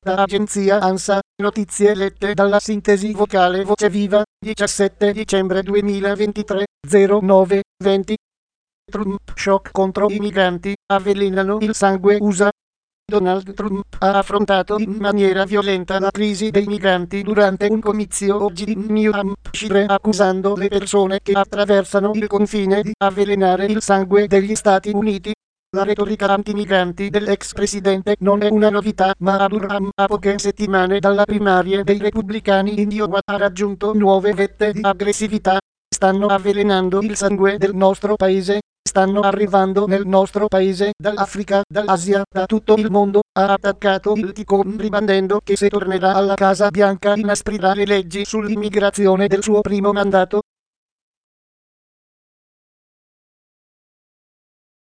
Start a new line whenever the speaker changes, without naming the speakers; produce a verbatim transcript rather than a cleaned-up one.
Da agenzia ANSA, notizie lette dalla sintesi vocale Voce Viva, diciassette dicembre duemilaventitré, zero nove venti. Trump shock contro i migranti, avvelenano il sangue U S A. Donald Trump ha affrontato in maniera violenta la crisi dei migranti durante un comizio oggi in New Hampshire, accusando le persone che attraversano il confine di avvelenare il sangue degli Stati Uniti. La retorica antimigranti dell'ex presidente non è una novità, ma a Durham, a poche settimane dalla primaria dei repubblicani in Iowa, ha raggiunto nuove vette di aggressività. Stanno avvelenando il sangue del nostro paese. Stanno arrivando nel nostro paese dall'Africa, dall'Asia, da tutto il mondo. Ha attaccato il Ticon ribadendo che se tornerà alla Casa Bianca inasprirà le leggi sull'immigrazione del suo primo mandato.